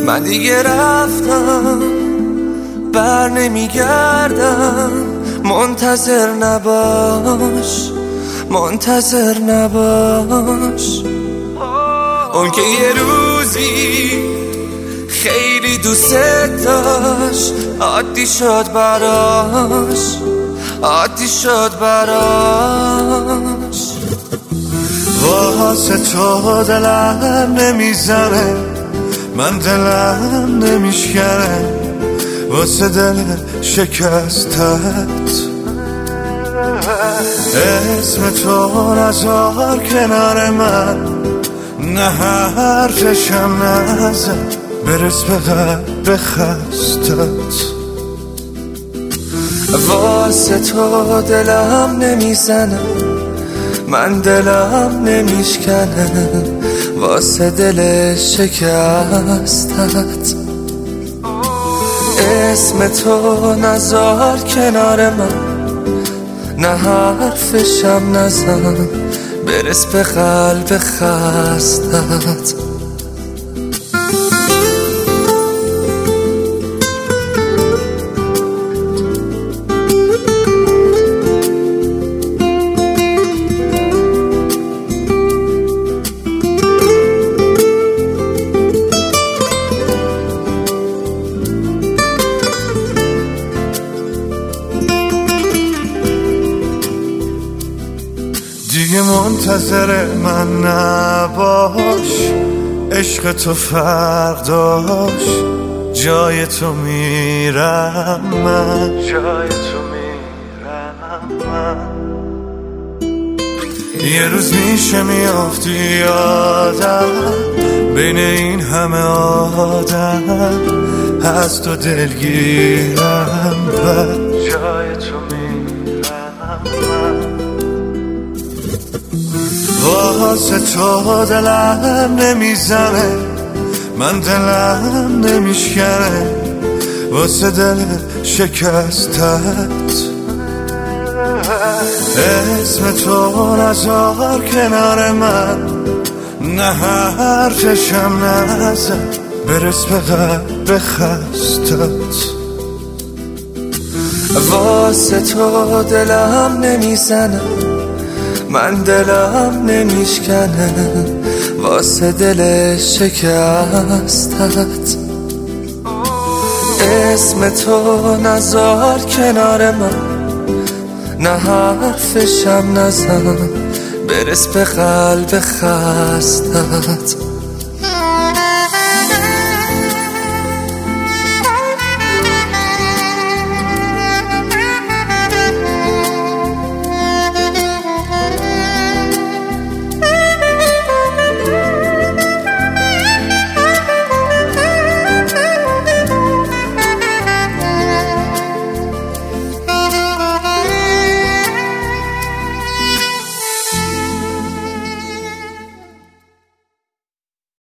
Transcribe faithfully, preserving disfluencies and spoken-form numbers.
من دیگه رفتم بر نمیگردم، منتظر نباش منتظر نباش. اون که یه روزی خیلی دوست داشت عادی شد براش عادی شد براش. واسه تو دلم نمیزنه، من دلم نمیشکنه واسه دل شکستت. اسم تو نذار کنار من، نه حرفشم نزن برس به قلب خستت. واسه تو دلم نمیزنه، من دلم نمیشکنه واسه دل شکستت. اسم تو نذار کنار من، نه حرفشم نزن برس به قلب خستت. دیگه منتظر من نباش، عشق تو فرق داشت، جای تو میرم من، جای تو میرم من. یه روز میشه میافتی یادم بین این همه آدم، از تو دلگیرم بد، جای تو میرم من. واسه تو دلم نمیزنه، من دلم نمیشکنه واسه دل شکستت. اسم تو نذار کنار من، نه حرفشم نزن برس به قلب خستت. واسه تو دلم نمیزنه، من دلم نمیشکنه واسه دل شکستت. اسم تو نذار کنار من، نه حرفشم نزن برس به قلب خستت.